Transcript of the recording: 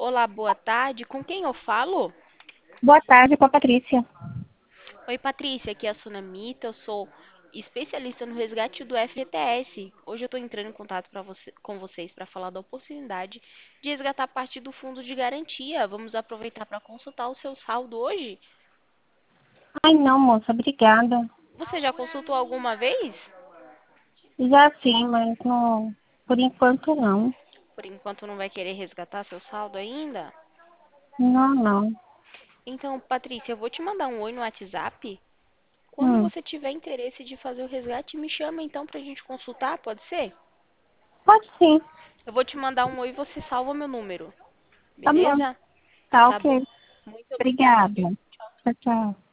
Olá, boa tarde. Com quem eu falo? Boa tarde, com a Patrícia. Oi, Patrícia. Aqui é a Sunamita. Eu sou especialista no resgate do FGTS. Hoje eu estou entrando em contato com vocês para falar da oportunidade de resgatar parte do fundo de garantia. Vamos aproveitar para consultar o seu saldo hoje? Ai, não, moça, obrigada. Você já consultou alguma vez? Já sim, mas não, por enquanto não. Por enquanto não vai querer resgatar seu saldo ainda? Não, não. Então, Patrícia, eu vou te mandar um oi no WhatsApp. Quando Hum, você tiver interesse de fazer o resgate, me chama então para a gente consultar, pode ser? pode sim, Eu vou te mandar um oi e você salva meu número, tá bom. beleza? Tá Tá bom. ok. Muito obrigada, Obrigada. viu? Tchau, tchau.